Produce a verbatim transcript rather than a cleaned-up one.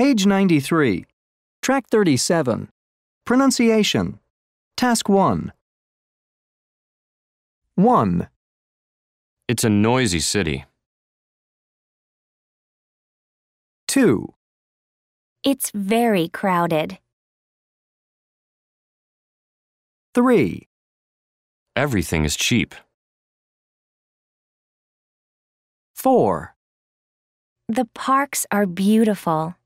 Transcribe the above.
Page ninety-three. Track thirty-seven. Pronunciation. Task one. one. It's a noisy city. two. It's very crowded. three. Everything is cheap. four. The parks are beautiful.